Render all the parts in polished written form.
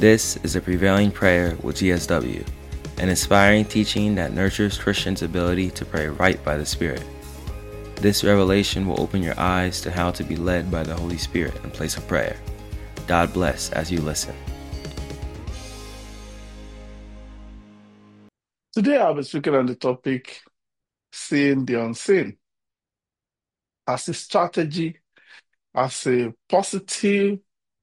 This is a Prevailing Prayer with GSW, an inspiring teaching that nurtures Christians' ability to pray right by the Spirit. This revelation will open your eyes to how to be led by the Holy Spirit in place of prayer. God bless as you listen. Today I'll be speaking on the topic, seeing the unseen, as a strategy, as a positive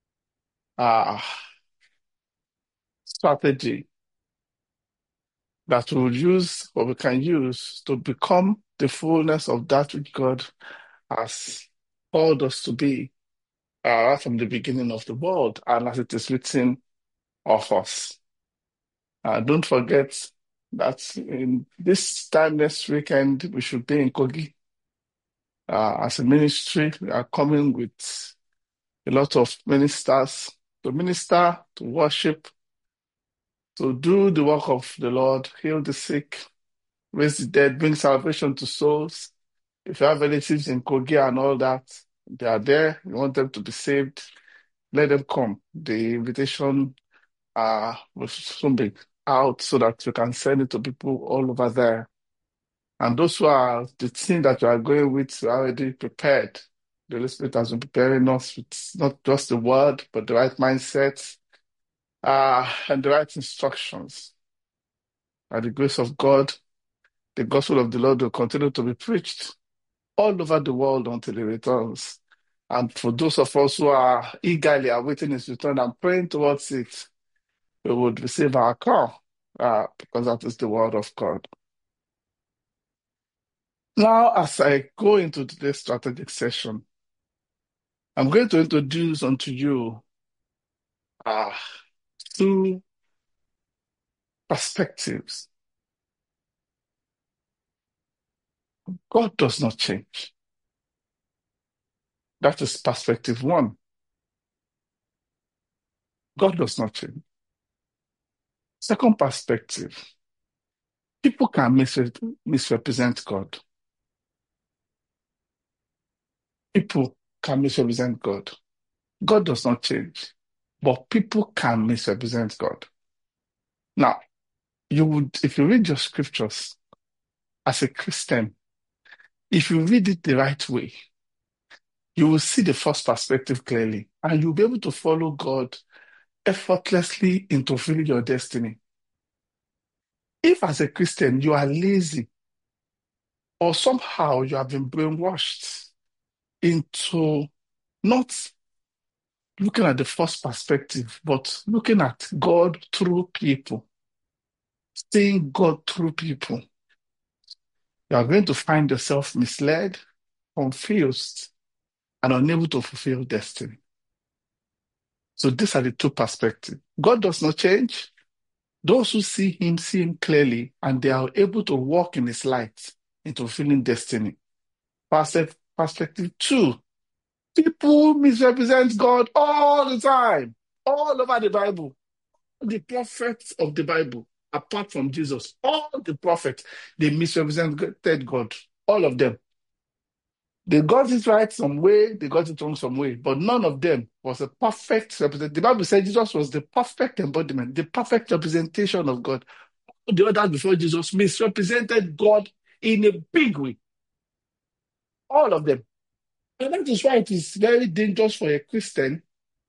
strategy that we'll use or we can use to become the fullness of that which God has called us to be right from the beginning of the world and as it is written of us. Don't forget that in this time next weekend, we should be in Kogi. As a ministry, we are coming with a lot of ministers to minister, to worship, to do the work of the Lord, heal the sick, raise the dead, bring salvation to souls. If you have relatives in Kogi and all that, they are there, you want them to be saved, let them come. The invitation will soon be out so that you can send it to people all over there. And those who are the team that you are going with are already prepared. The Holy Spirit has been preparing us with not just the word, but the right mindset and the right instructions. By the grace of God, the gospel of the Lord will continue to be preached all over the world until he returns. And for those of us who are eagerly awaiting his return and praying towards it, we would receive our call because that is the word of God. Now, as I go into today's strategic session, I'm going to introduce unto you two perspectives. God does not change. That is perspective one. God does not change. Second perspective, people can misrepresent God. People can misrepresent God. God does not change, but people can misrepresent God. Now, if you read your scriptures as a Christian, if you read it the right way, you will see the first perspective clearly, and you'll be able to follow God effortlessly in fulfilling your destiny. If as a Christian you are lazy, or somehow you have been brainwashed into not looking at the first perspective, but looking at God through people, seeing God through people, you are going to find yourself misled, confused, and unable to fulfill destiny. So these are the two perspectives. God does not change. Those who see him and they are able to walk in his light into fulfilling destiny. Perspective two, people misrepresent God all the time, all over the Bible. The prophets of the Bible, apart from Jesus, all the prophets, they misrepresented God, all of them. They got it right some way, they got it wrong some way, but none of them was a perfect representation. The Bible said Jesus was the perfect embodiment, the perfect representation of God. The others before Jesus misrepresented God in a big way. All of them. And that is why it is very dangerous for a Christian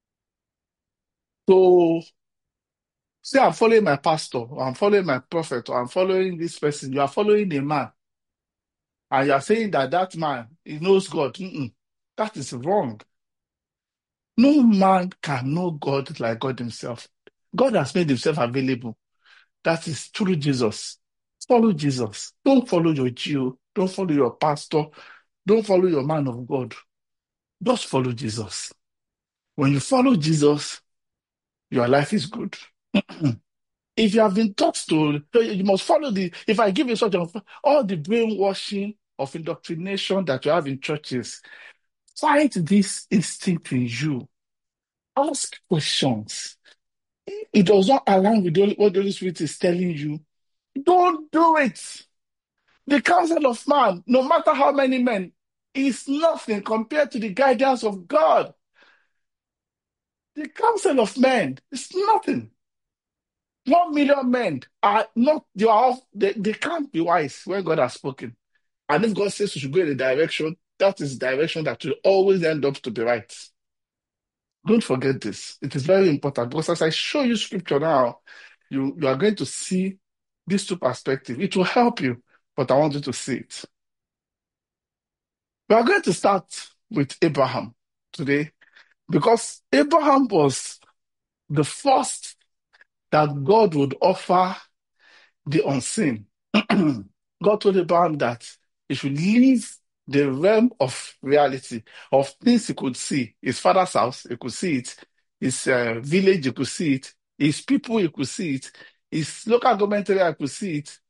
to say, I'm following my pastor, or I'm following my prophet, or I'm following this person. You are following a man. And you are saying that man, he knows God. That is wrong. No man can know God like God himself. God has made himself available. That is through Jesus. Follow Jesus. Don't follow your Jew. Don't follow your pastor. Don't follow your man of God. Just follow Jesus. When you follow Jesus, your life is good. If you have been taught to, you must follow if I give you such all the brainwashing of indoctrination that you have in churches, fight this instinct in you. Ask questions. It does not align with what the Holy Spirit is telling you. Don't do it. The counsel of man, no matter how many men, is nothing compared to the guidance of God. The counsel of men is nothing. 1 million men are not, they can't be wise when God has spoken. And if God says we should go in a direction, that is the direction that will always end up to be right. Don't forget this. It is very important because as I show you scripture now, you are going to see these two perspectives. It will help you, but I want you to see it. We are going to start with Abraham today because Abraham was the first that God would offer the unseen. God told Abraham that he should leave the realm of reality, of things he could see. His father's house, he could see it. His village, he could see it. His people, he could see it. His local government area, he could see it.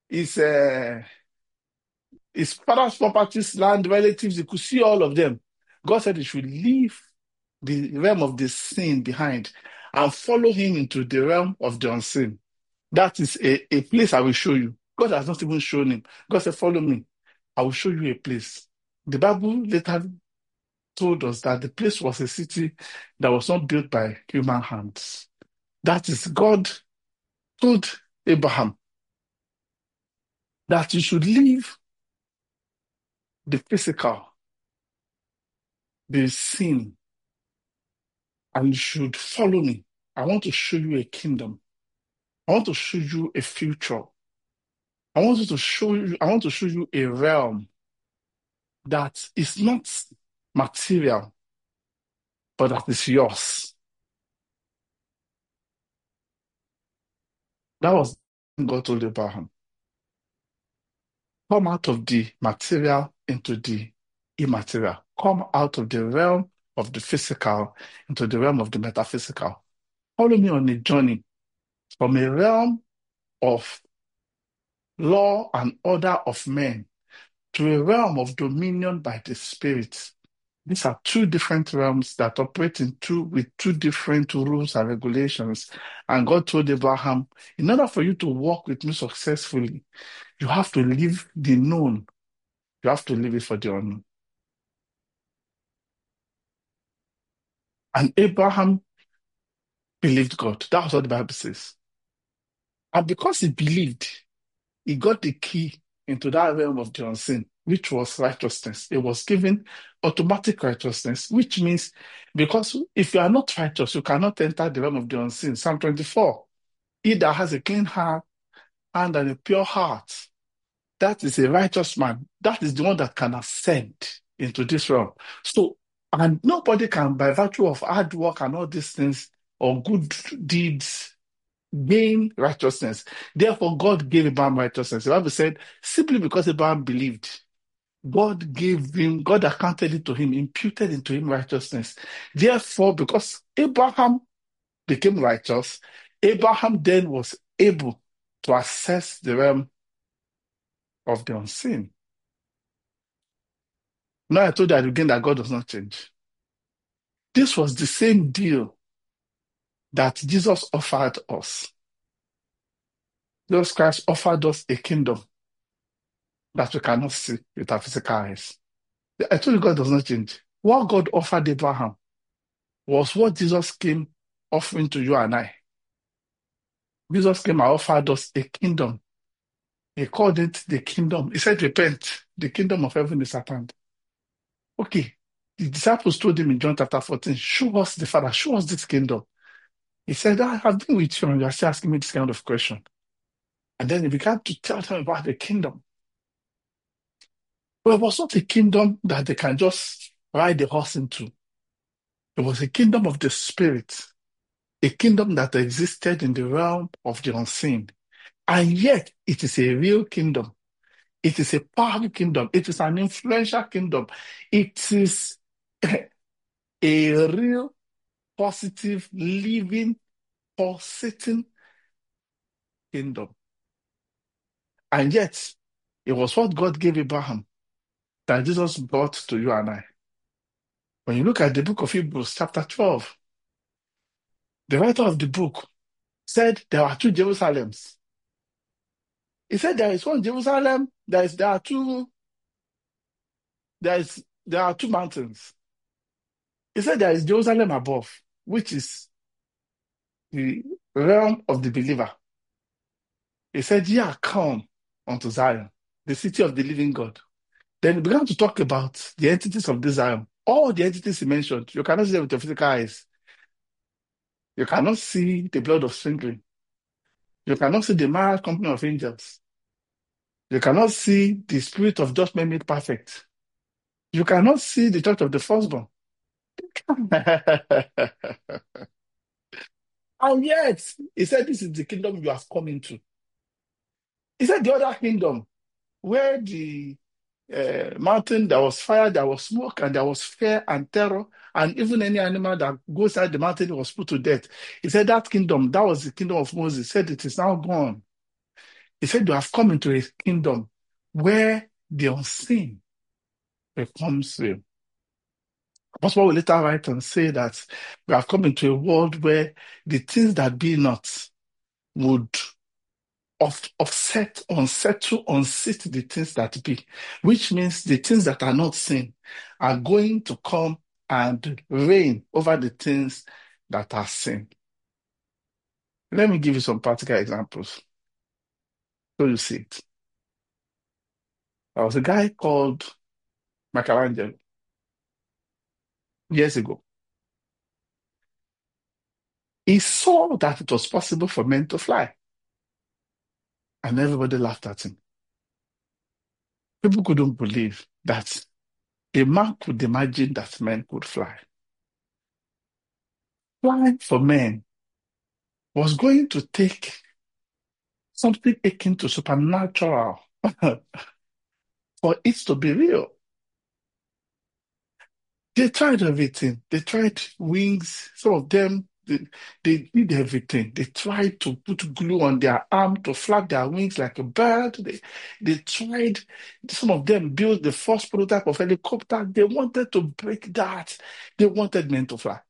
His father's properties, land, relatives, he could see all of them. God said he should leave the realm of the seen behind and follow him into the realm of the unseen. That is a place I will show you. God has not even shown him. God said, follow me. I will show you a place. The Bible later told us that the place was a city that was not built by human hands. That is, God told Abraham that you should leave the physical, the seen, and you should follow me. I want to show you a kingdom. I want to show you a future. I want to show you a realm that is not material, but that is yours. That was what God told Abraham. Come out of the material into the immaterial. Come out of the realm of the physical into the realm of the metaphysical. Follow me on a journey from a realm of law and order of men to a realm of dominion by the Spirit. These are two different realms that operate with two different rules and regulations. And God told Abraham, in order for you to walk with me successfully, you have to leave the known. You have to leave it for the unknown. And Abraham believed God. That's what the Bible says. And because he believed, he got the key into that realm of the unseen, which was righteousness. It was given automatic righteousness, which means because if you are not righteous, you cannot enter the realm of the unseen. Psalm 24, he that has a clean heart and a pure heart, that is a righteous man. That is the one that can ascend into this realm. So, and nobody can, by virtue of hard work and all these things or good deeds, gain righteousness. Therefore, God gave Abraham righteousness. The Bible said, simply because Abraham believed, God accounted it to him, imputed into him righteousness. Therefore, because Abraham became righteous, Abraham then was able to access the realm of the unseen. Now I told you again that God does not change. This was the same deal that Jesus offered us. Jesus Christ offered us a kingdom that we cannot see with our physical eyes. I told you God does not change. What God offered Abraham was what Jesus came offering to you and I. Jesus came and offered us a kingdom. He called it the kingdom. He said, repent. The kingdom of heaven is at hand. Okay. The disciples told him in John chapter 14, show us the Father, show us this kingdom. He said, I have been with you and you are still asking me this kind of question. And then he began to tell them about the kingdom. But it was not a kingdom that they can just ride the horse into. It was a kingdom of the spirit, a kingdom that existed in the realm of the unseen. And yet it is a real kingdom. It is a powerful kingdom. It is an influential kingdom. It is a real, positive, living, pulsating kingdom. And yet, it was what God gave Abraham that Jesus brought to you and I. When you look at the book of Hebrews, chapter 12, the writer of the book said there are two Jerusalems. He said there is one Jerusalem, there are two mountains. He said there is Jerusalem above which is the realm of the believer. He said, "Ye are come unto Zion, the city of the living God." Then he began to talk about the entities of this Zion. All the entities he mentioned, you cannot see them with your physical eyes. You cannot see the blood of sprinkling. You cannot see the marriage company of angels. You cannot see the spirit of judgment made perfect. You cannot see the church of the firstborn. And yet, he said, this is the kingdom you have come into. He said, the other kingdom, where the mountain, there was fire, there was smoke, and there was fear and terror, and even any animal that goes out the mountain was put to death. He said, that kingdom, that was the kingdom of Moses. He said, it is now gone. He said, you have come into a kingdom where the unseen becomes real. Apostle will later write and say that we have come into a world where the things that be not would offset, unsettle, unseat the things that be, which means the things that are not seen are going to come and reign over the things that are seen. Let me give you some practical examples so you see it. There was a guy called Michelangelo years ago. He saw that it was possible for men to fly, and everybody laughed at him. People couldn't believe that a man could imagine that men could fly. Flying for men was going to take something akin to supernatural for it to be real. They tried everything. They tried wings. Some of them, they did everything. They tried to put glue on their arm to flap their wings like a bird. They tried, some of them built the first prototype of helicopter. They wanted to break that. They wanted men to fly.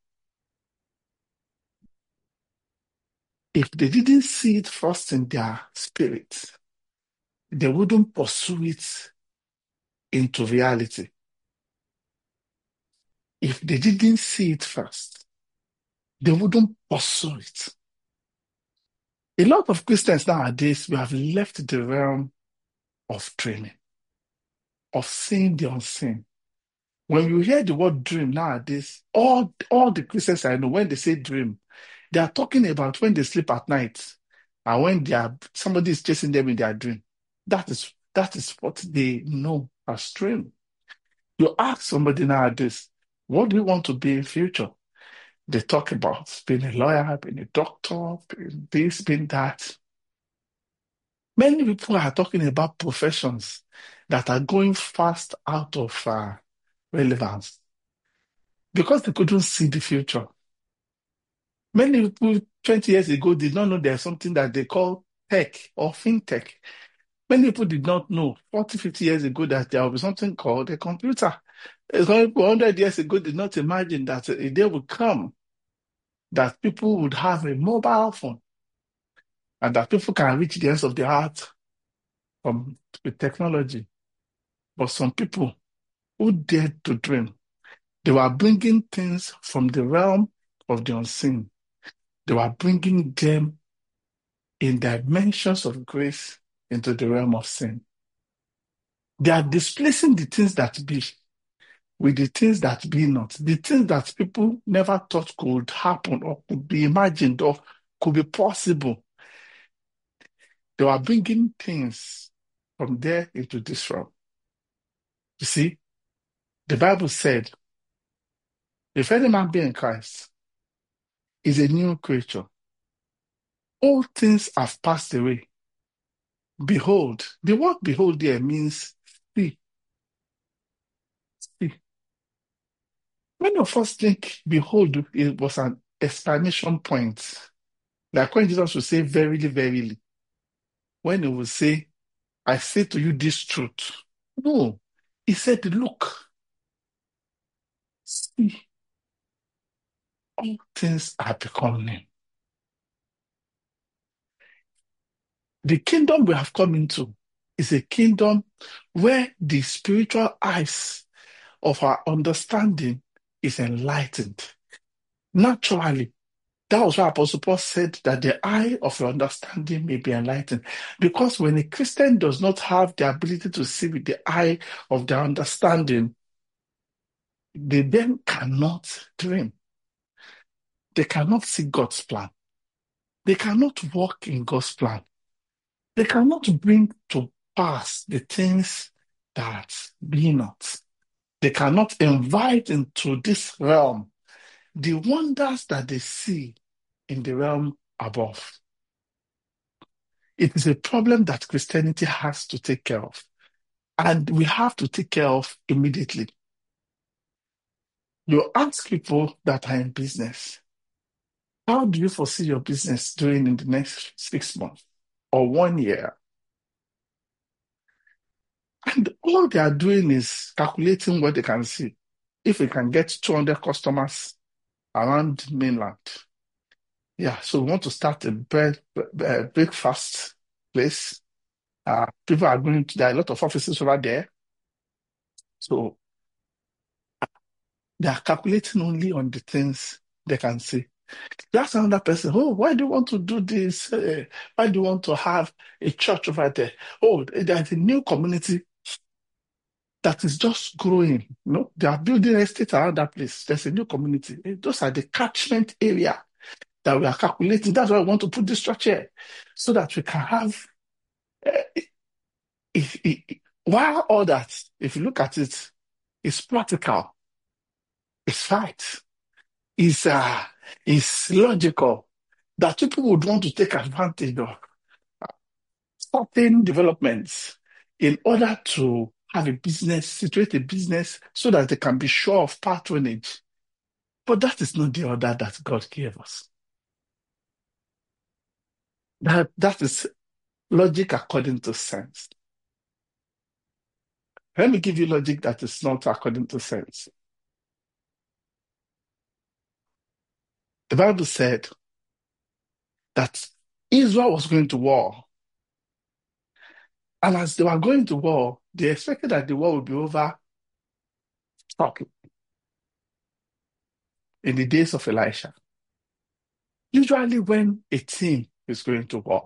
If they didn't see it first in their spirit, they wouldn't pursue it into reality. If they didn't see it first, they wouldn't pursue it. A lot of Christians nowadays, we have left the realm of dreaming, of seeing the unseen. When you hear the word dream nowadays, all the Christians I know, when they say dream, they are talking about when they sleep at night and when somebody is chasing them in their dream. That is what they know as dream. You ask somebody nowadays, what do you want to be in future? They talk about being a lawyer, being a doctor, being this, being that. Many people are talking about professions that are going fast out of relevance because they couldn't see the future. Many people 20 years ago did not know there's something that they call tech or fintech. Many people did not know 40, 50 years ago that there will be something called a computer. Some people 100 years ago did not imagine that a day would come that people would have a mobile phone and that people can reach the ends of the earth with technology. But some people who dared to dream, they were bringing things from the realm of the unseen. They were bringing them in dimensions of grace into the realm of sin. They are displacing the things that be with the things that be not, the things that people never thought could happen or could be imagined or could be possible. They were bringing things from there into this realm. You see, the Bible said, if any man be in Christ, is a new creature. All things have passed away. Behold, the word behold there means see. See. Many of us think behold it was an exclamation point. Like when Jesus would say verily, verily. When he would say, I say to you this truth. No, he said, look, see, all things are become new. The kingdom we have come into is a kingdom where the spiritual eyes of our understanding is enlightened. Naturally. That was why Apostle Paul said that the eye of your understanding may be enlightened. Because when a Christian does not have the ability to see with the eye of their understanding, they then cannot dream. They cannot see God's plan. They cannot walk in God's plan. They cannot bring to pass the things that be not. They cannot invite into this realm the wonders that they see in the realm above. It is a problem that Christianity has to take care of, and we have to take care of immediately. You ask people that are in business, how do you foresee your business doing in the next 6 months or 1 year? And all they are doing is calculating what they can see. If we can get 200 customers around mainland, yeah, so we want to start a breakfast place. People are going to, there are a lot of offices over there. So they are calculating only on the things they can see. That's another person. Oh, why do you want to do this? Why do you want to have a church over there? Oh, there's a new community that is just growing. You know, they are building estate around that place. There's a new community. Those are the catchment area that we are calculating. That's why we want to put this church here, so that we can have. While all that, if you look at it, it's practical, it's right, it's logical that people would want to take advantage of certain developments in order to have a business, situate a business so that they can be sure of patronage. But that is not the order that God gave us. That is logic according to sense. Let me give you logic that is not according to sense. The Bible said that Israel was going to war. And as they were going to war, they expected that the war would be over shortly in the days of Elisha. Usually when a team is going to war,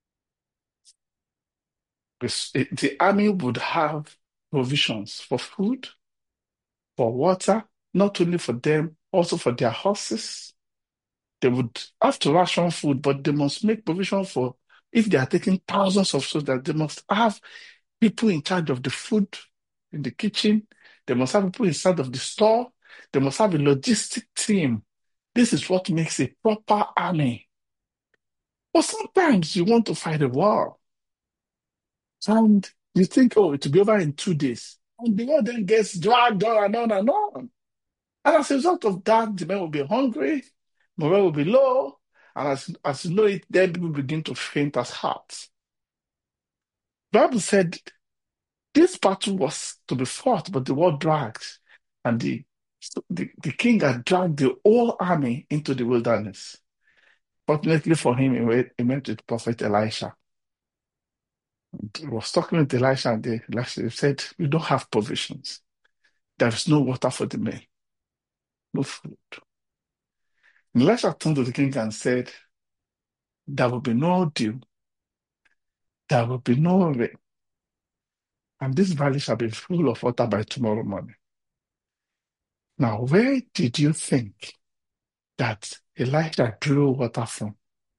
the army would have provisions for food, for water, not only for them, also for their horses. They would have to ration food, but they must make provision for, if they are taking thousands of soldiers, they must have people in charge of the food in the kitchen. They must have people in charge of the store. They must have a logistic team. This is what makes a proper army. But sometimes you want to fight a war, and you think, oh, it will be over in 2 days. And the war then gets dragged on and on and on. And as a result of that, the men will be hungry, morale will be low, and as you know it, then people begin to faint as hearts. The Bible said this battle was to be fought, but the war dragged, and the king had dragged the whole army into the wilderness. Fortunately for him, he met with Prophet Elisha. He was talking with Elisha, and Elisha said, "We don't have provisions. There is no water for the men, no food." And Elisha turned to the king and said, "There will be no dew, there will be no rain, and this valley shall be full of water by tomorrow morning." Now, where did you think that Elijah drew water from?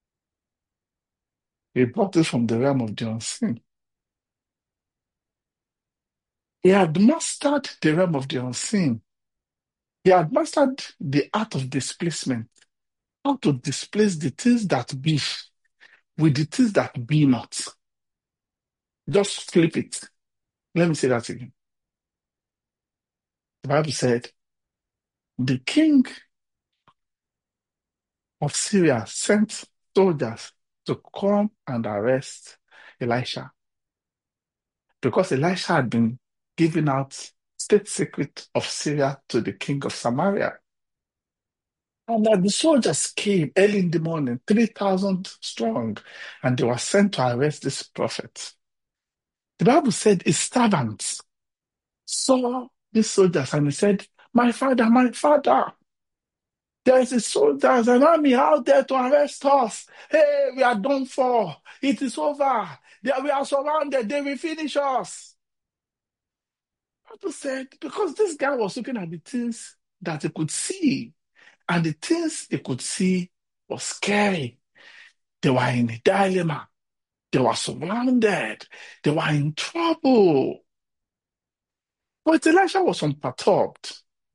He brought it from the realm of the unseen. He had mastered the realm of the unseen. He had mastered the art of displacement, how to displace the things that be with the things that be not. Just flip it. Let me say that again. The Bible said, the king of Syria sent soldiers to come and arrest Elisha, because Elisha had been giving out state secret of Syria to the king of Samaria. And that the soldiers came early in the morning, 3,000 strong, and they were sent to arrest this prophet. The Bible said his servants saw these soldiers and he said, my father, my father. There's a soldiers, an army out there to arrest us. Hey, we are done for. It is over. We are surrounded. They will finish us. Bible said, because this guy was looking at the things that he could see, and the things he could see was scary. They were in a dilemma. They were surrounded. They were in trouble. But Elisha was unperturbed.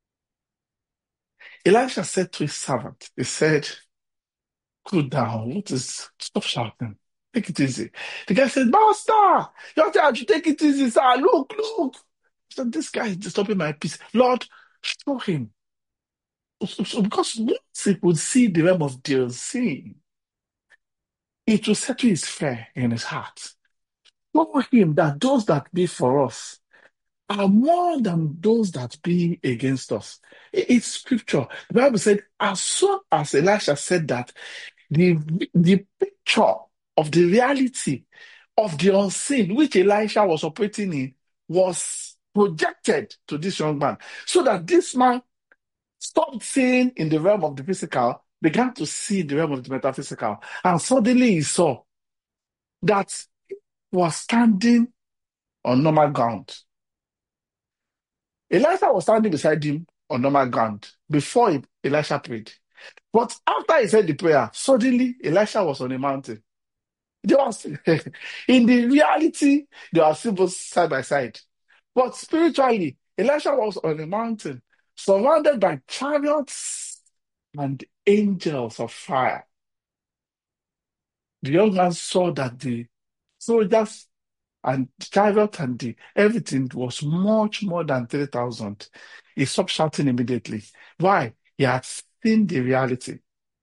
Elisha said to his servant, he said, cool down. Stop shouting. Take it easy. The guy said, Master, you have to take it easy, sir. Look, look. So this guy is disturbing my peace. Lord, show him. So because once he could see the realm of the unseen, it will settle his fear in his heart. Show him that those that be for us are more than those that be against us. It's scripture. The Bible said, as soon as Elisha said that, the picture of the reality of the unseen, which Elisha was operating in, was projected to this young man, so that this man stopped seeing in the realm of the physical, began to see the realm of the metaphysical, and suddenly he saw that he was standing on normal ground. Elisha was standing beside him on normal ground before Elisha prayed. But after he said the prayer, suddenly Elisha was on a mountain. They was in the reality, they are still both side by side. But spiritually, Elisha was on a mountain, surrounded by chariots and angels of fire. The young man saw that the soldiers and the chariot and everything was much more than 3,000. He stopped shouting immediately. Why? He had seen the reality.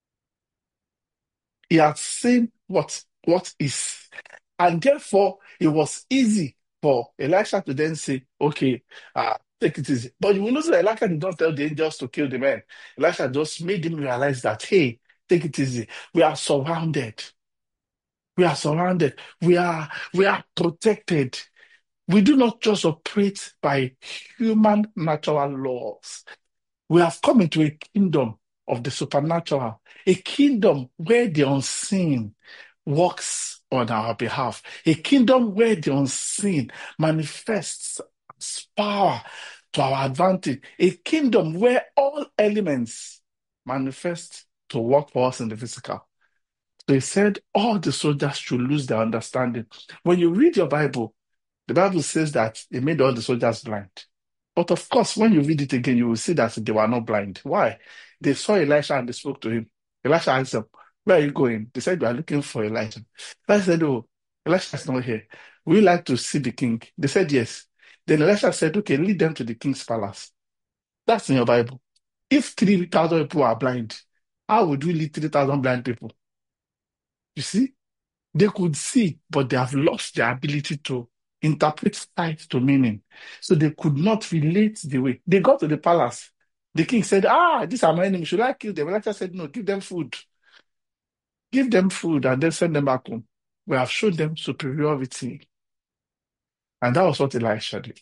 He had seen what is. And therefore, it was easy for Elisha to then say, okay, take it easy. But you will notice that Elisha did not tell the angels to kill the men. Elisha just made him realize that, hey, take it easy. We are surrounded. We are surrounded. We are protected. We do not just operate by human natural laws. We have come into a kingdom of the supernatural, a kingdom where the unseen works on our behalf, a kingdom where the unseen manifests as power to our advantage, a kingdom where all elements manifest to work for us in the physical. So he said all the soldiers should lose their understanding. When you read your Bible, the Bible says that he made all the soldiers blind. But of course, when you read it again, you will see that they were not blind. Why? They saw Elisha and they spoke to him. Elisha asked them, where are you going? They said, we are looking for Elijah. Elisha said, oh, Elisha is not here. Would you like to see the king? They said, yes. Then Elisha said, okay, lead them to the king's palace. That's in your Bible. If 3,000 people are blind, how would we lead 3,000 blind people? You see? They could see, but they have lost their ability to interpret sight to meaning. So they could not relate the way. They got to the palace. The king said, these are my enemies. Should I kill them? Elisha said, no, give them food. Give them food and then send them back home. We have shown them superiority. And that was what Elisha did.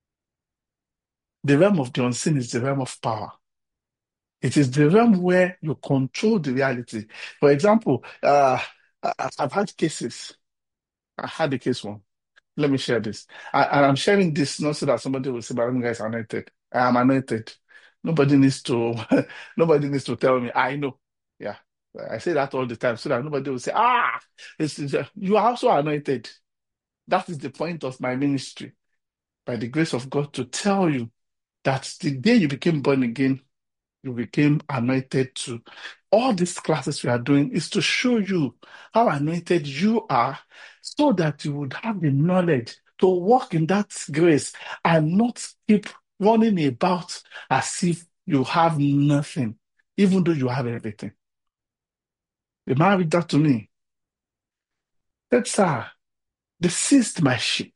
The realm of the unseen is the realm of power. It is the realm where you control the reality. For example, I've had cases. I had a case one. Let me share this. And I'm sharing this not so that somebody will say, but you guys are anointed. I am anointed. Nobody needs to nobody needs to tell me. I know. Yeah. I say that all the time so that nobody will say, you are also anointed. That is the point of my ministry, by the grace of God, to tell you that the day you became born again, you became anointed too. All these classes we are doing is to show you how anointed you are so that you would have the knowledge to walk in that grace and not keep running about as if you have nothing, even though you have everything. The man reached out to me. Said, sir, they seized my ship.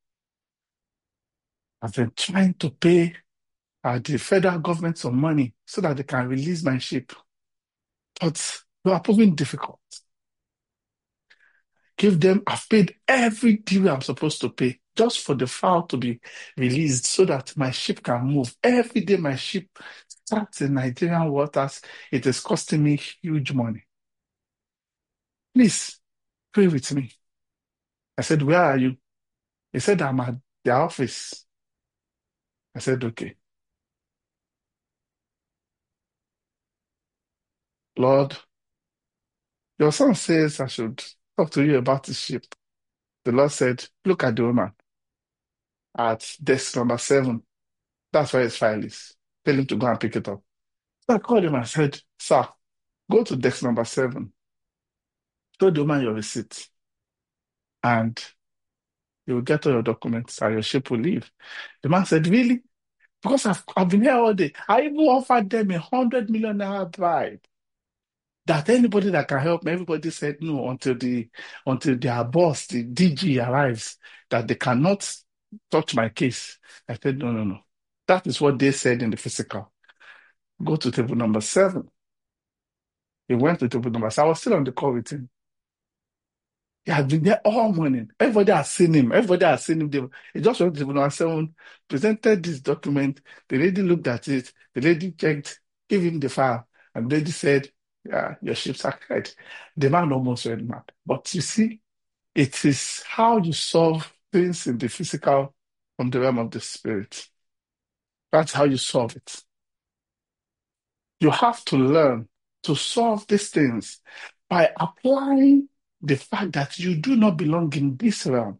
I've been trying to pay the federal government some money so that they can release my ship. But they are proving difficult. I've paid every due I'm supposed to pay just for the fowl to be released so that my ship can move. Every day my ship That's in Nigerian waters. It is costing me huge money. Please pray with me. I said, where are you? He said, I'm at the office. I said, okay. Lord, your son says I should talk to you about the ship. The Lord said, look at the woman at desk number 7. That's where his file is. Tell him to go and pick it up. So I called him and said, sir, go to desk number 7. Show the woman your receipt. And you will get all your documents and your ship will leave. The man said, really? Because I've been here all day. I even offered them 100 million naira bribe. That anybody that can help me, everybody said no until their boss, the DG, arrives, that they cannot touch my case. I said, no, no, no. That is what they said in the physical. Go to table number 7. He went to table number 7. I was still on the call with him. He had been there all morning. Everybody has seen him. Everybody has seen him. He just went to table number 7, presented this document. The lady looked at it. The lady checked, gave him the file. And the lady said, yeah, your ships are correct. The man almost went mad. But you see, it is how you solve things in the physical from the realm of the spirit. That's how you solve it. You have to learn to solve these things by applying the fact that you do not belong in this realm.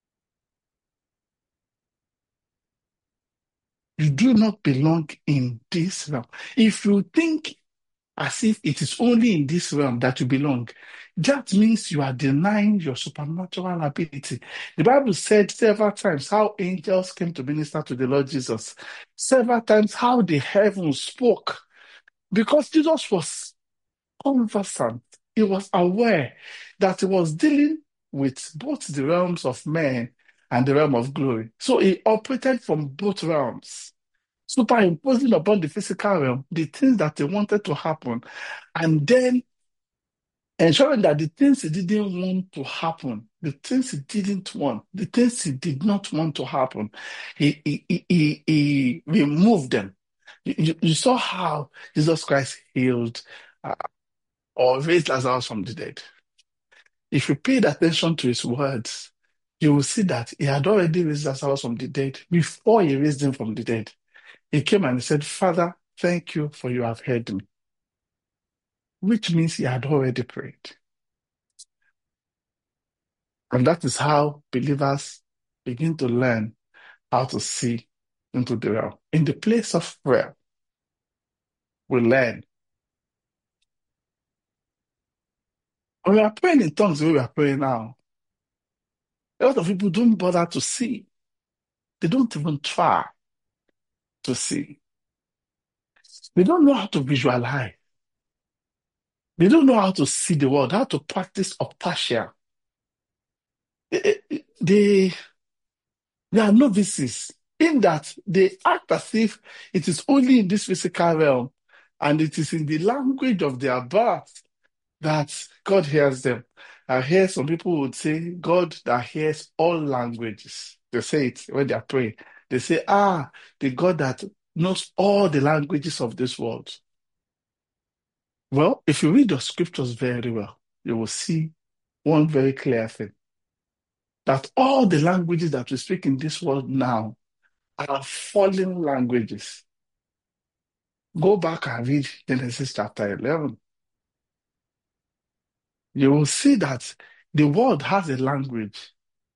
You do not belong in this realm. If you think as if it is only in this realm that you belong, that means you are denying your supernatural ability. The Bible said several times how angels came to minister to the Lord Jesus. Several times how the heavens spoke. Because Jesus was conversant. He was aware that he was dealing with both the realms of men and the realm of glory. So he operated from both realms, superimposing upon the physical realm the things that he wanted to happen, and then ensuring that the things he didn't want to happen, the things he didn't want, the things he did not want to happen, he removed them. You saw how Jesus Christ healed or raised Lazarus from the dead. If you paid attention to his words, you will see that he had already raised Lazarus from the dead before he raised him from the dead. He came and he said, Father, thank you for you have heard me, which means he had already prayed. And that is how believers begin to learn how to see into the realm. In the place of prayer, we learn. When we are praying in tongues the way we are praying now, a lot of people don't bother to see. They don't even try to see. They don't know how to visualize. They don't know how to see the world, how to practice optasia. They are novices in that they act as if it is only in this physical realm and it is in the language of their birth that God hears them. I hear some people would say, God that hears all languages. They say it when they are praying. They say, the God that knows all the languages of this world. Well, if you read the scriptures very well, you will see one very clear thing. That all the languages that we speak in this world now are fallen languages. Go back and read Genesis chapter 11. You will see that the world has a language.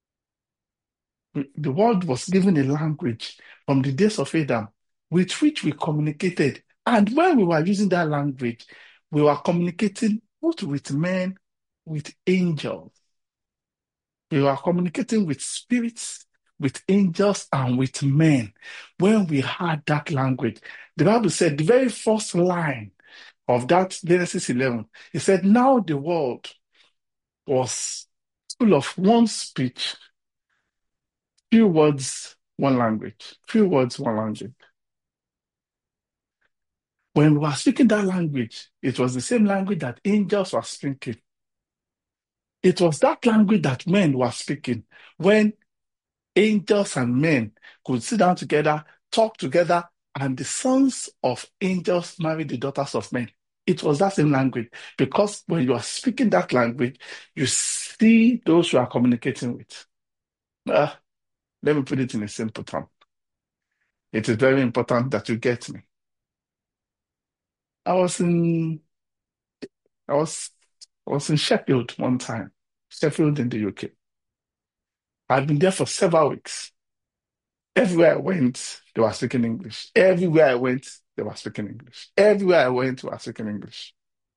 The world was given a language from the days of Adam with which we communicated. And when we were using that language, we were communicating both with men, with angels. We were communicating with spirits, with angels, and with men. When we had that language, the Bible said the very first line of that Genesis 11, it said, now the world was full of one speech, few words, one language. Few words, one language. When we were speaking that language, it was the same language that angels were speaking. It was that language that men were speaking. When angels and men could sit down together, talk together, and the sons of angels marry the daughters of men. It was that same language, because when you are speaking that language, you see those you are communicating with. Uh, Let me put it in a simple term. It is very important that you get me. I was in I was I was in Sheffield one time, Sheffield in the UK. I'd been there for several weeks. Everywhere I went, they were speaking English. Everywhere I went, they were speaking English. Everywhere I went, they were speaking English.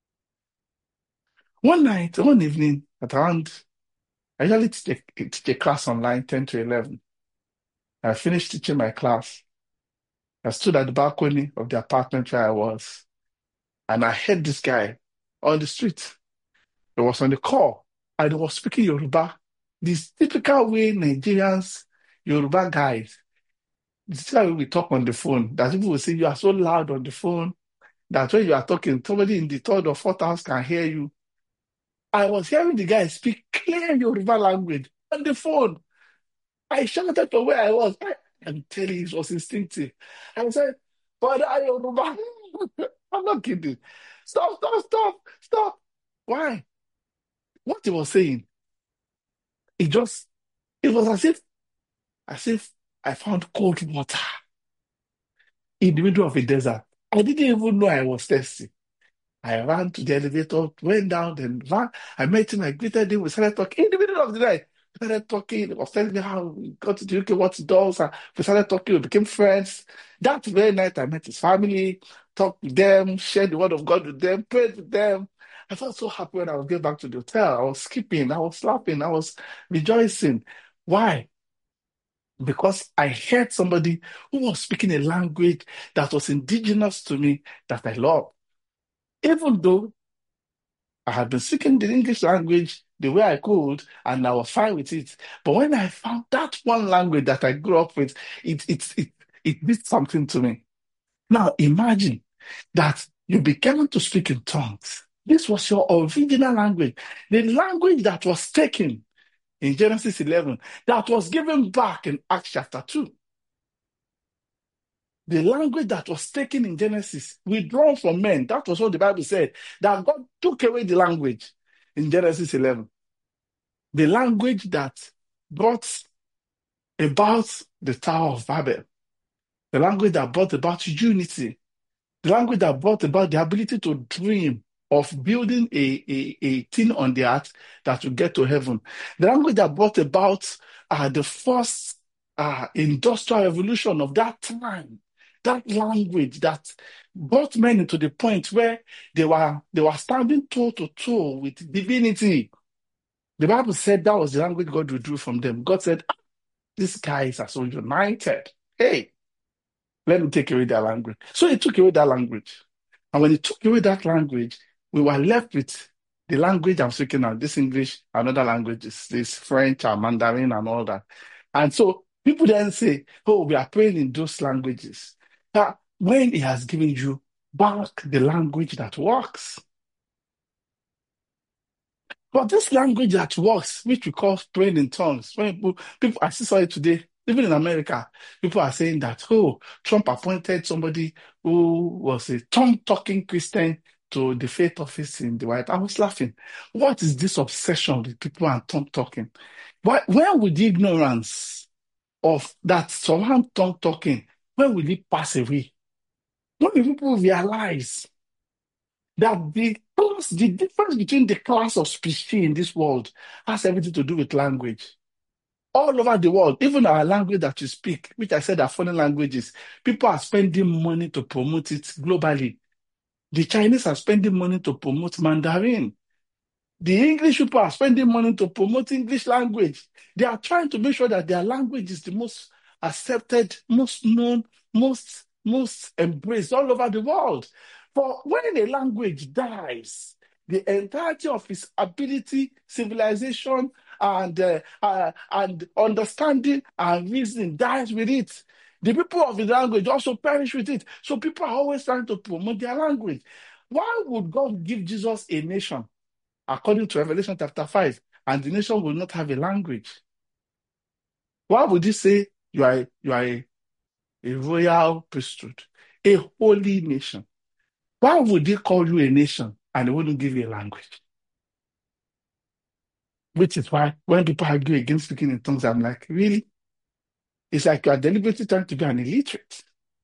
One evening, at around, I usually teach a class online, 10 to 11. I finished teaching my class. I stood at the balcony of the apartment where I was, and I heard this guy on the street. He was on the call, and he was speaking Yoruba. This typical way Nigerians, Yoruba guys, the typical way we talk on the phone, that people will say you are so loud on the phone that when you are talking, somebody in the third or fourth house can hear you. I was hearing the guy speak clear Yoruba language on the phone. I shouted from where I was. I'm telling you, it was instinctive. I said, Father Yoruba. I'm not kidding. Stop, stop, stop, stop. Why? What he was saying, it just, it was as if I found cold water in the middle of a desert. I didn't even know I was thirsty. I ran to the elevator, went down, then ran. I met him, I greeted him, we started talking in the middle of the night. We started talking, he was telling me how we got to the UK, what he does. And we started talking, we became friends. That very night, I met his family, talked with them, shared the word of God with them, prayed with them. I felt so happy when I was getting back to the hotel. I was skipping, I was laughing, I was rejoicing. Why? Because I heard somebody who was speaking a language that was indigenous to me that I love. Even though I had been speaking the English language the way I could, and I was fine with it. But when I found that one language that I grew up with, it did something to me. Now imagine that you began to speak in tongues. This was your original language, the language that was taken in Genesis 11, that was given back in Acts chapter 2. The language that was taken in Genesis, withdrawn from men. That was what the Bible said, that God took away the language in Genesis 11. The language that brought about the Tower of Babel. The language that brought about unity. The language that brought about the ability to dream of building a thing on the earth that will get to heaven. The language that brought about the first industrial revolution of that time. That language that brought men into the point where they were standing toe to toe with divinity. The Bible said that was the language God withdrew from them. God said, these guys are so united. Hey, let me take away their language. So he took away that language. And when he took away that language, we were left with the language I'm speaking now, this English, and other languages, this French and Mandarin and all that. And so people then say, oh, we are praying in those languages. Now, when he has given you back the language that works. But this language that works, which we call praying in tongues, when people, I saw it today, even in America, people are saying that, oh, Trump appointed somebody who was a tongue-talking Christian to the faith office in the White House. I was laughing. What is this obsession with people and tongue-talking? When will the ignorance of that surround tongue-talking, when will it pass away? When will people realize that the difference between the class of species in this world has everything to do with language? All over the world, even our language that you speak, which I said are foreign languages, people are spending money to promote it globally. The Chinese are spending money to promote Mandarin. The English people are spending money to promote English language. They are trying to make sure that their language is the most accepted, most known, most embraced all over the world. For when a language dies, the entirety of its ability, civilization, and understanding and reasoning dies with it. The people of the language also perish with it. So people are always trying to promote their language. Why would God give Jesus a nation, according to Revelation chapter 5, and the nation will not have a language? Why would he say you are a royal priesthood, a holy nation. Why would they call you a nation and they wouldn't give you a language? Which is why when people argue against speaking in tongues, I'm like, really? It's like you are deliberately trying to be an illiterate.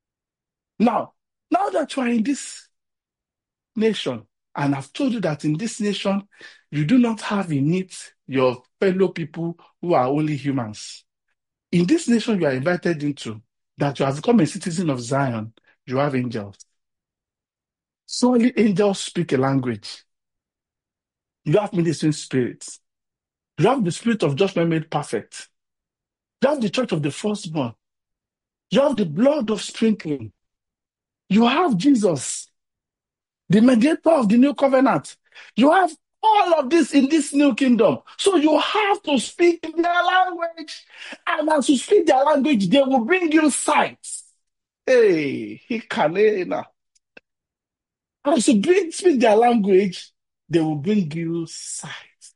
Now that you are in this nation, and I've told you that in this nation, you do not have in it your fellow people who are only humans. In this nation you are invited into, that you have become a citizen of Zion, you have angels. So only angels speak a language. You have ministering spirits. You have the spirit of judgment made perfect. You have the church of the firstborn. You have the blood of sprinkling. You have Jesus, the mediator of the new covenant. You have all of this in this new kingdom. So you have to speak their language. And as you speak their language, they will bring you sights. Hey, Hikalena. As you speak their language, they will bring you sights.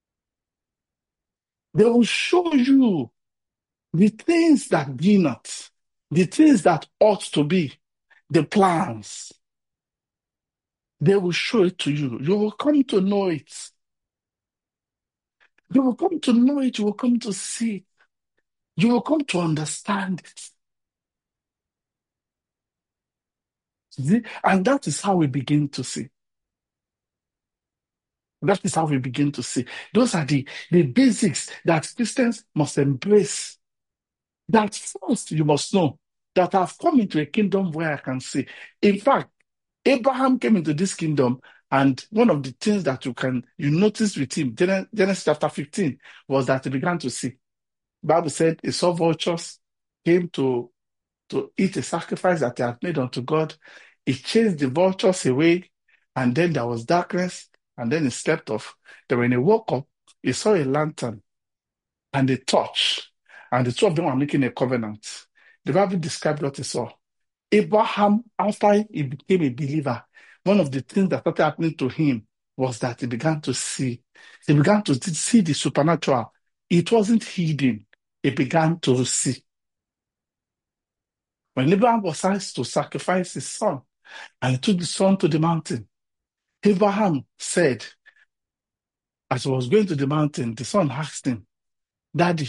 They will show you the things that be not, the things that ought to be, the plans. They will show it to you. You will come to know it. You will come to know it. You will come to see it. You will come to understand it. See? And that is how we begin to see. That is how we begin to see. Those are the basics that Christians must embrace. That first you must know that I've come into a kingdom where I can see. In fact, Abraham came into this kingdom, and one of the things that you notice with him, Genesis chapter 15, was that he began to see. The Bible said he saw vultures, came to eat a sacrifice that he had made unto God. He chased the vultures away, and then there was darkness, and then he slept off. Then when he woke up, he saw a lantern and a torch, and the two of them were making a covenant. The Bible described what he saw. Abraham, after he became a believer, one of the things that started happening to him was that he began to see. He began to see the supernatural. It wasn't hidden. He began to see. When Abraham was asked to sacrifice his son, and he took the son to the mountain, Abraham said, as he was going to the mountain, the son asked him, Daddy,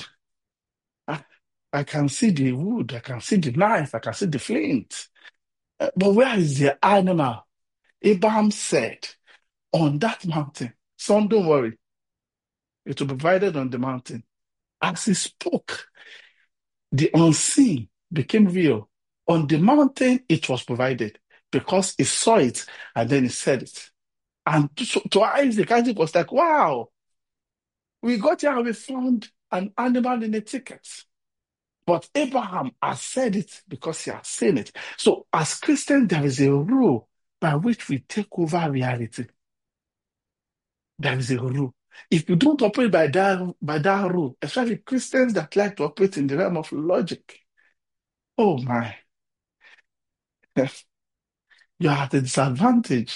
I can see the wood, I can see the knife, I can see the flint. But where is the animal? Abraham said, on that mountain. Son, don't worry. It will be provided on the mountain. As he spoke, the unseen became real. On the mountain, it was provided because he saw it and then he said it. And to Isaac was like, wow, we got here and we found an animal in a ticket. But Abraham has said it because he has seen it. So as Christians, there is a rule by which we take over reality. There is a rule. If you don't operate by that rule, especially Christians that like to operate in the realm of logic, oh my, you are at a disadvantage.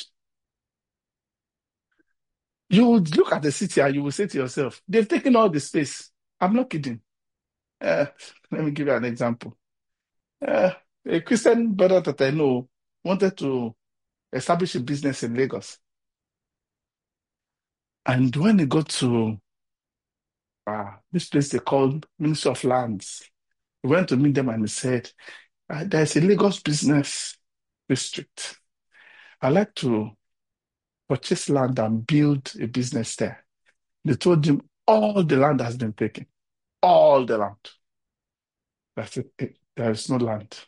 You would look at the city and you will say to yourself, they've taken all the space. I'm not kidding. Let me give you an example. A Christian brother that I know wanted to establish a business in Lagos. And when he got to this place they called Ministry of Lands, he went to meet them and he said, there's a Lagos business district. I'd like to purchase land and build a business there. They told him all the land has been taken. All the land. That's it. There is no land.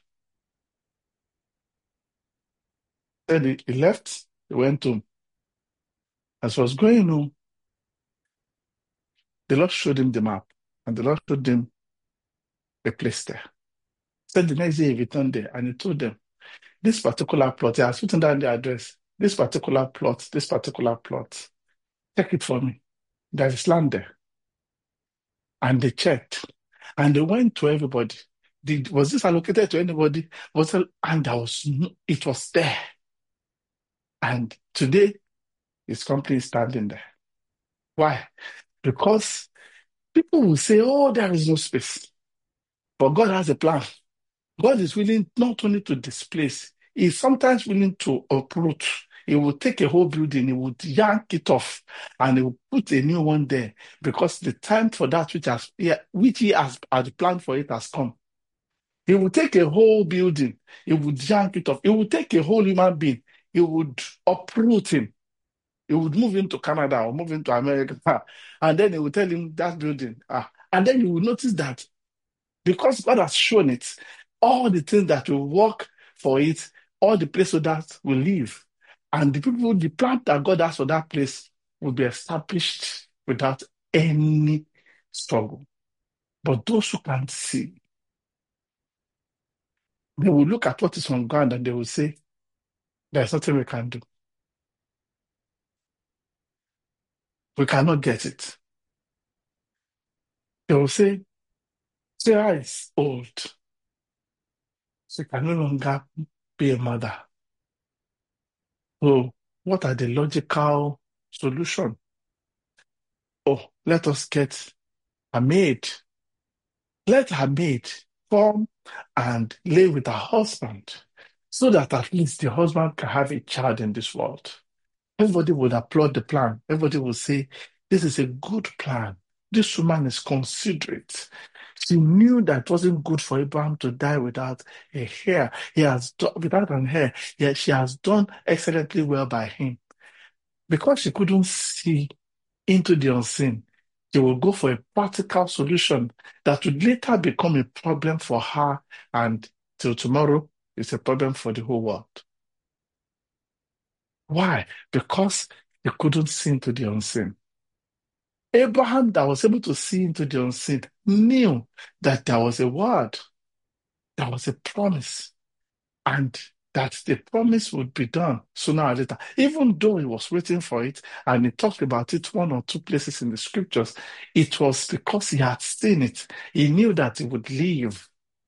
Then he left, he went home. As he was going home, the Lord showed him the map, and the Lord showed him a place there. Said the next day he returned there, and he told them, this particular plot, he has written down the address, this particular plot, check it for me. There is land there. And they checked, and they went to everybody. Was this allocated to anybody? And it was there. And today, his company is standing there. Why? Because people will say, oh, there is no space. But God has a plan. God is willing not only to displace, He's sometimes willing to uproot. He will take a whole building, He would yank it off, and He will put a new one there because the time for that which He has had planned for it has come. He will take a whole building, He would yank it off. He will take a whole human being, He would uproot him. He would move him to Canada or move him to America, and then He will tell him that building. And then you will notice that because God has shown it, all the things that will work for it, all the placeholders will leave. And the plan that God has for that place will be established without any struggle. But those who can see, they will look at what is on ground and they will say, there's nothing we can do. We cannot get it. They will say, Sarah is old. She can no longer be a mother. So what are the logical solutions? Oh, let us get a maid. Let her maid come and lay with her husband so that at least the husband can have a child in this world. Everybody would applaud the plan. Everybody would say, this is a good plan. This woman is considerate. She knew that it wasn't good for Abraham to die without a hair. Without an hair. Yet she has done excellently well by him. Because she couldn't see into the unseen, she will go for a practical solution that would later become a problem for her, and till tomorrow, it's a problem for the whole world. Why? Because he couldn't see into the unseen. Abraham, that was able to see into the unseen, knew that there was a word, there was a promise, and that the promise would be done sooner or later. Even though he was waiting for it, and he talked about it one or two places in the scriptures, it was because he had seen it. He knew that he would live.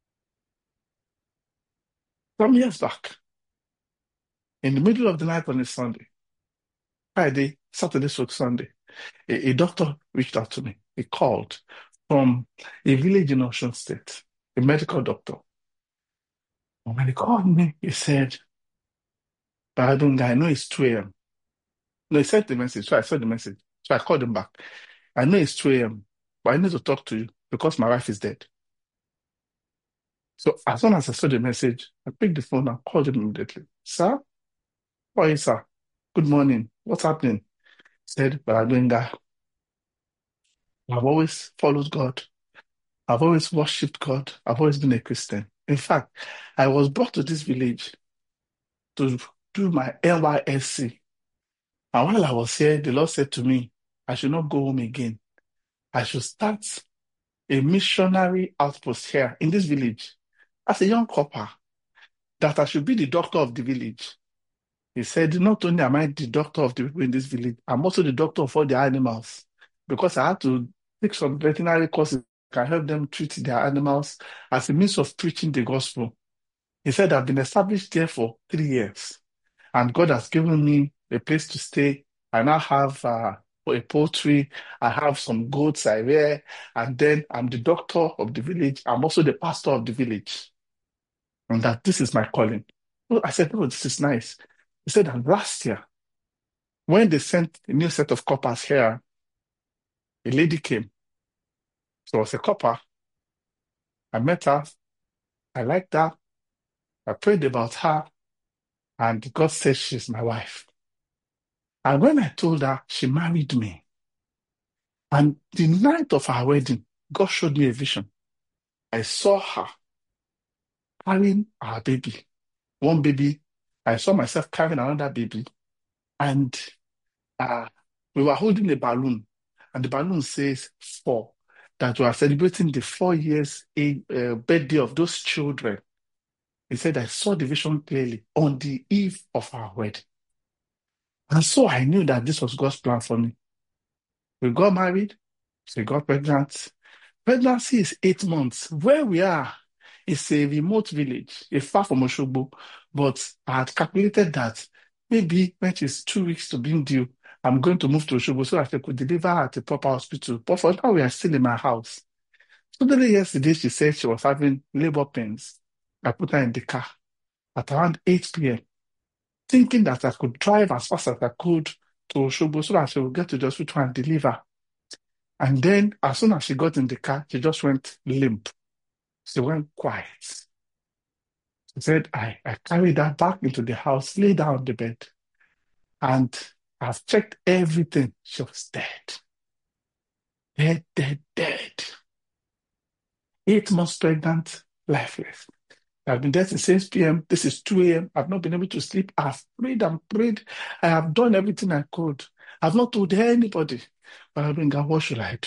Some years back, in the middle of the night on a Sunday, Friday, Saturday, Sunday, a doctor reached out to me. He called from a village in Osun State, a medical doctor. And when he called me, he said, but I know it's 2 a.m. No, he sent the message, so I saw the message. So I called him back. I know it's 2 a.m., but I need to talk to you because my wife is dead. So as soon as I saw the message, I picked the phone and called him immediately. Sir? How are you, sir? Good morning. What's happening? He said, but I'm doing that. I've always followed God. I've always worshipped God. I've always been a Christian. In fact, I was brought to this village to do my NYSC. And while I was here, the Lord said to me, I should not go home again. I should start a missionary outpost here in this village as a young copper, that I should be the doctor of the village. He said, not only am I the doctor of the people in this village, I'm also the doctor of all the animals, because I had to take some veterinary courses can help them treat their animals as a means of preaching the gospel. He said, I've been established there for 3 years, and God has given me a place to stay. I now have a poultry, I have some goats I rear, and then I'm the doctor of the village. I'm also the pastor of the village, and that this is my calling. So I said, oh, this is nice. He said, and last year, when they sent a new set of coppers here, a lady came. She was a copper. I met her. I liked her. I prayed about her, and God said she's my wife. And when I told her, she married me. And the night of our wedding, God showed me a vision. I saw her carrying our baby. One baby. I saw myself carrying another baby. And we were holding a balloon. And the balloon says 4. That we are celebrating the 4 years birthday of those children. He said, I saw the vision clearly on the eve of our wedding. And so I knew that this was God's plan for me. We got married. She got pregnant. Pregnancy is 8 months. Where we are is a remote village, far from Osogbo. But I had calculated that maybe when she's 2 weeks to being due, I'm going to move to Osogbo so that I could deliver her at a proper hospital. But for now, we are still in my house. Suddenly yesterday, she said she was having labor pains. I put her in the car at around 8 p.m., thinking that I could drive as fast as I could to Oshobo so that she would get to the hospital and deliver. And then, as soon as she got in the car, she just went limp. She went quiet. She said, I carried her back into the house, lay down on the bed, and I've checked everything. She was dead. Dead, dead, dead. 8 months pregnant, lifeless. I've been there since 6 p.m. This is 2 a.m. I've not been able to sleep. I've prayed and prayed. I have done everything I could. I've not told anybody. But I think, what should I do?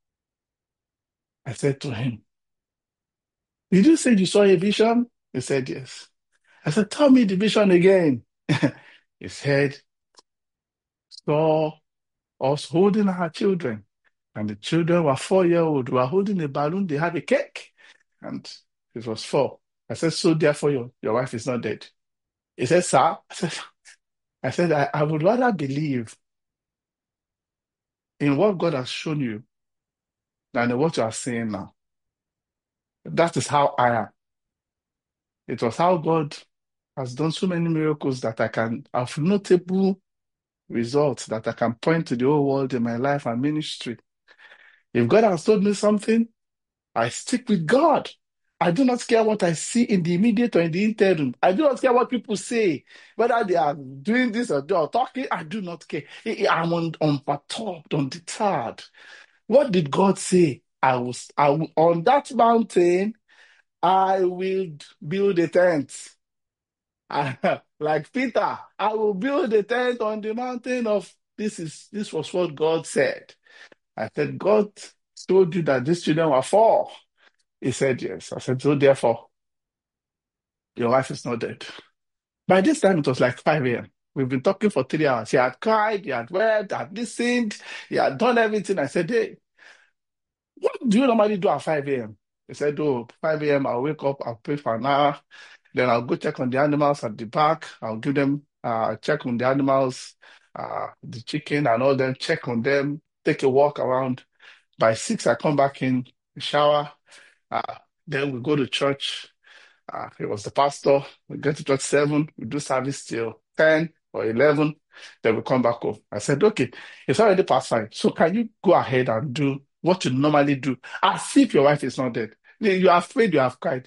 I said to him, did you say you saw a vision? He said, yes. I said, tell me the vision again. He said, saw us holding our children. And the children were 4-year-old. We were holding a balloon. They had a cake. And it was 4. I said, so therefore your wife is not dead. He said, sir. I said, I would rather believe in what God has shown you than in what you are saying now. That is how I am. It was how God has done so many miracles that I can have notable results that I can point to the whole world in my life and ministry. If God has told me something, I stick with God. I do not care what I see in the immediate or in the interim. I do not care what people say, whether they are doing this or they are talking. I do not care. I'm unperturbed, undeterred. What did God say? I will on that mountain, I will build a tent. Like Peter, I will build a tent on the mountain of this was what God said. I said, God told you that these children were 4. He said, yes. I said, so therefore, your wife is not dead. By this time, it was like 5 a.m. We've been talking for 3 hours. He had cried, he had wept, had listened, he had done everything. I said, hey, what do you normally do at 5 a.m.? He said, oh, 5 a.m., I'll wake up, I'll pray for an hour, then I'll go check on the animals at the back. I'll give them, check on the animals, the chicken and all them, check on them, take a walk around. By 6, I come back in, shower, then we go to church. He was the pastor. We get to church 7. We do service till 10 or 11. Then we come back home. I said, okay, it's already past 5. So can you go ahead and do what you normally do? As if your wife is not dead. You are afraid, you have cried.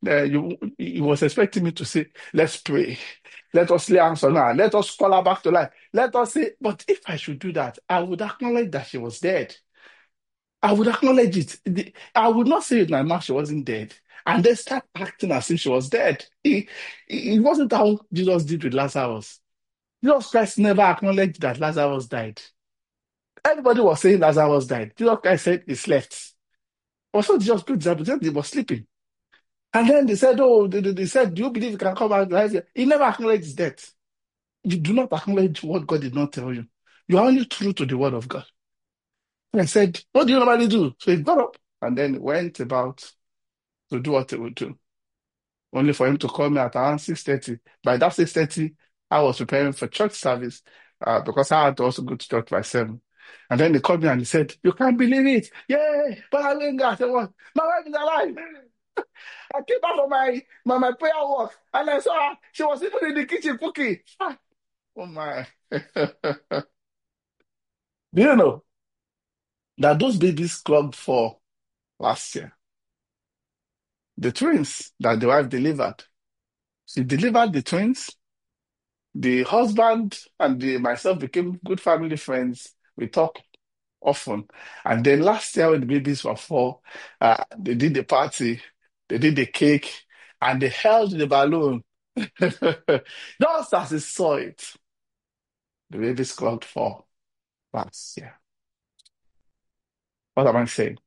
He was expecting me to say, let's pray. Let us lay hands on her. Let us call her back to life. Let us say, but if I should do that, I would acknowledge that she was dead. I would acknowledge it. I would not say with my mouth she wasn't dead and then start acting as if she was dead. It wasn't how Jesus did with Lazarus. Jesus Christ never acknowledged that Lazarus died. Everybody was saying Lazarus died. Jesus Christ said he slept. Also, Jesus told disciples he was sleeping. And then they said, oh, they said, do you believe he can come back to life? He never acknowledged his death. You do not acknowledge what God did not tell you. You are only true to the word of God. And I said, what do you normally do? So he got up and then went about to do what he would do. Only for him to call me at around 6:30. By that 6:30, I was preparing for church service because I had to also go to church by 7. And then they called me and he said, you can't believe it. Yay! But I didn't I said, what? My wife is alive. I came back from my prayer walk and I saw her. She was even in the kitchen cooking. Oh my. Do you know that those babies clubbed for last year? The twins that the wife delivered. She delivered the twins. The husband and myself became good family friends. We talk often. And then last year when the babies were 4, they did the party, they did the cake, and they held the balloon. Just as he saw it, the babies clocked 4 last year. What am I saying?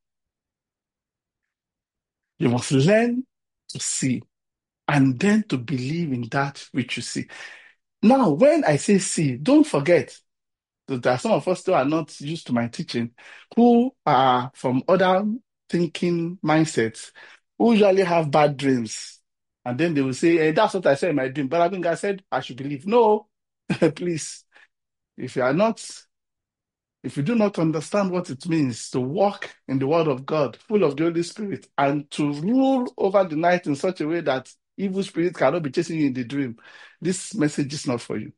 You must learn to see and then to believe in that which you see. Now, when I say see, don't forget that there are some of us who are not used to my teaching, who are from other thinking mindsets, who usually have bad dreams. And then they will say, hey, that's what I said in my dream. But I think I said I should believe. No, please. If you do not understand what it means to walk in the word of God, full of the Holy Spirit, and to rule over the night in such a way that evil spirit cannot be chasing you in the dream, this message is not for you.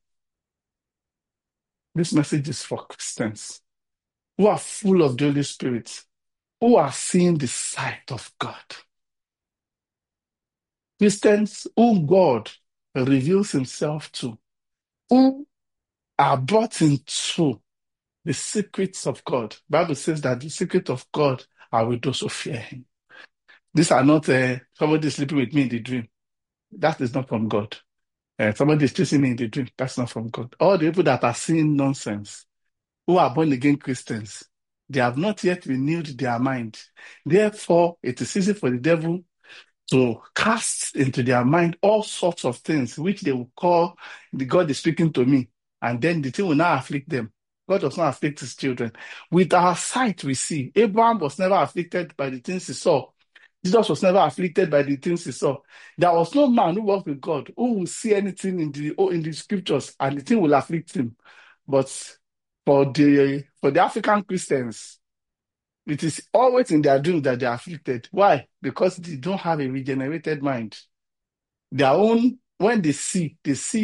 This message is for Christians who are full of the Holy Spirit, who are seeing the sight of God. Christians whom God reveals himself to, who are brought into the secrets of God. The Bible says that the secret of God are with those who fear him. These are not somebody sleeping with me in the dream. That is not from God. Somebody is chasing me in the dream. That's not from God. All the people that are seeing nonsense, who are born again Christians, they have not yet renewed their mind. Therefore, it is easy for the devil to cast into their mind all sorts of things, which they will call the God is speaking to me. And then the thing will not afflict them. God does not afflict his children. With our sight, we see Abraham was never afflicted by the things he saw. Jesus was never afflicted by the things he saw. There was no man who walked with God who will see anything in the scriptures and the thing will afflict him. But for the African Christians, it is always in their dreams that they are afflicted. Why? Because they don't have a regenerated mind. When they see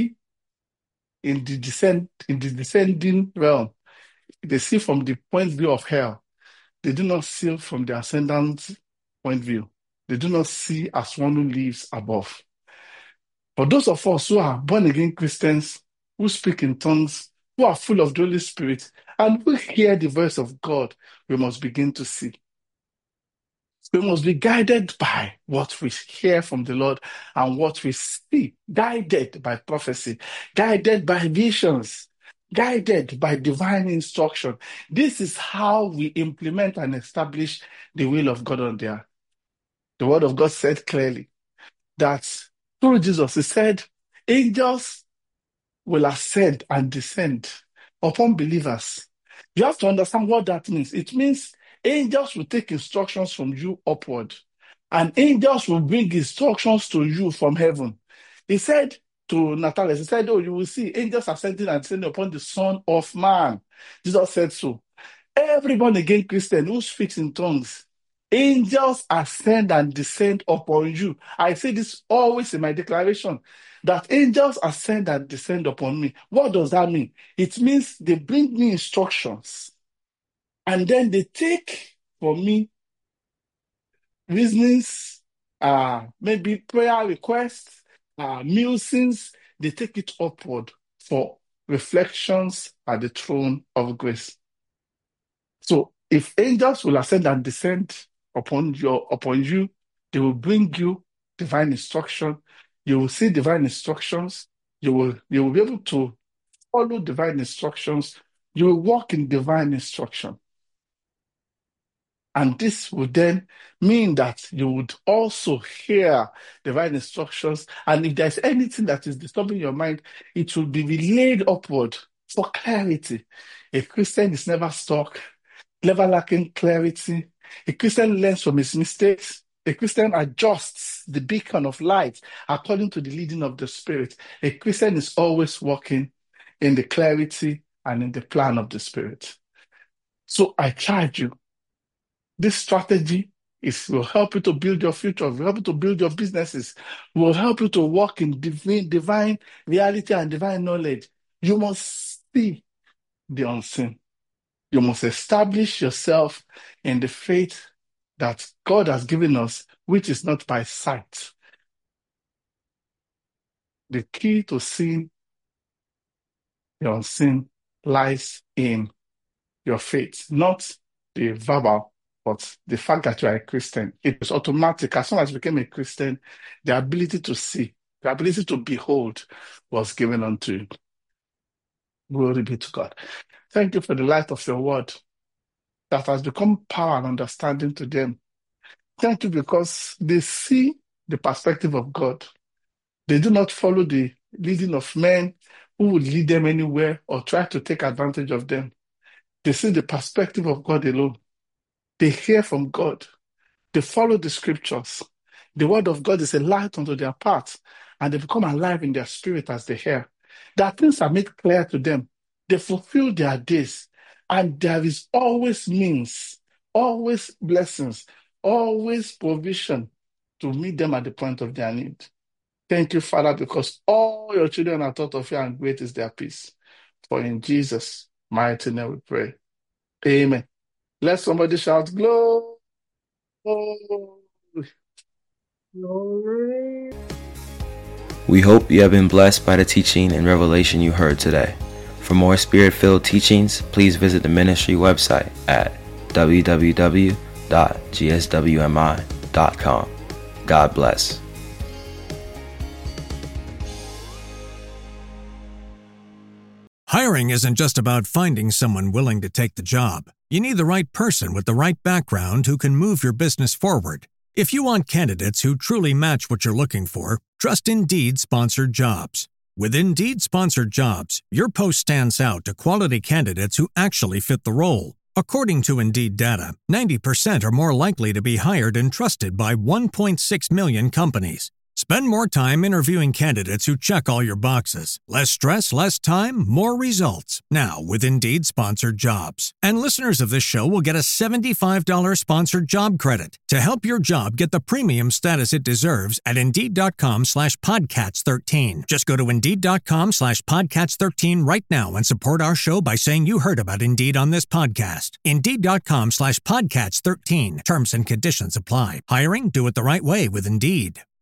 in the descending realm. They see from the point of view of hell. They do not see from the ascendant point of view. They do not see as one who lives above. For those of us who are born again Christians, who speak in tongues, who are full of the Holy Spirit, and who hear the voice of God, we must begin to see. We must be guided by what we hear from the Lord and what we see, guided by prophecy, guided by visions, guided by divine instruction. This is how we implement and establish the will of God on the earth. The word of God said clearly that through Jesus, he said, angels will ascend and descend upon believers. You have to understand what that means. It means angels will take instructions from you upward, and angels will bring instructions to you from heaven. He said to Natalia, he said, oh, you will see angels ascending and descending upon the Son of Man. Jesus said so. Every born again Christian who speaks in tongues, angels ascend and descend upon you. I say this always in my declaration, that angels ascend and descend upon me. What does that mean? It means they bring me instructions, and then they take from me reasonings, maybe prayer requests, musings. They take it upward for reflections at the throne of grace. So if angels will ascend and descend upon you, they will bring you divine instruction. You will see divine instructions. You will be able to follow divine instructions. You will walk in divine instruction. And this would then mean that you would also hear divine instructions. And if there's anything that is disturbing your mind, it will be relayed upward for clarity. A Christian is never stuck, never lacking clarity. A Christian learns from his mistakes. A Christian adjusts the beacon of light according to the leading of the Spirit. A Christian is always walking in the clarity and in the plan of the Spirit. So I charge you, this strategy will help you to build your future, will help you to build your businesses, will help you to walk in divine reality and divine knowledge. You must see the unseen. You must establish yourself in the faith that God has given us, which is not by sight. The key to seeing the unseen lies in your faith, not the verbal, but the fact that you are a Christian. It is automatic. As soon as you became a Christian, the ability to see, the ability to behold was given unto you. Glory be to God. Thank you for the light of your word that has become power and understanding to them. Thank you because they see the perspective of God. They do not follow the leading of men who would lead them anywhere or try to take advantage of them. They see the perspective of God alone. They hear from God. They follow the scriptures. The word of God is a light unto their path, and they become alive in their spirit as they hear. That things are made clear to them. They fulfill their days, and there is always means, always blessings, always provision to meet them at the point of their need. Thank you, Father, because all your children are taught of you and great is their peace. For in Jesus' mighty name we pray. Amen. Let somebody shout, glory. Glory. We hope you have been blessed by the teaching and revelation you heard today. For more Spirit-filled teachings, please visit the ministry website at www.gswmi.com. God bless. Hiring isn't just about finding someone willing to take the job. You need the right person with the right background who can move your business forward. If you want candidates who truly match what you're looking for, trust Indeed Sponsored Jobs. With Indeed Sponsored Jobs, your post stands out to quality candidates who actually fit the role. According to Indeed data, 90% are more likely to be hired and trusted by 1.6 million companies. Spend more time interviewing candidates who check all your boxes. Less stress, less time, more results. Now with Indeed Sponsored Jobs. And listeners of this show will get a $75 sponsored job credit to help your job get the premium status it deserves at Indeed.com/Podcats13. Just go to Indeed.com/Podcats13 right now and support our show by saying you heard about Indeed on this podcast. Indeed.com/Podcats13. Terms and conditions apply. Hiring? Do it the right way with Indeed.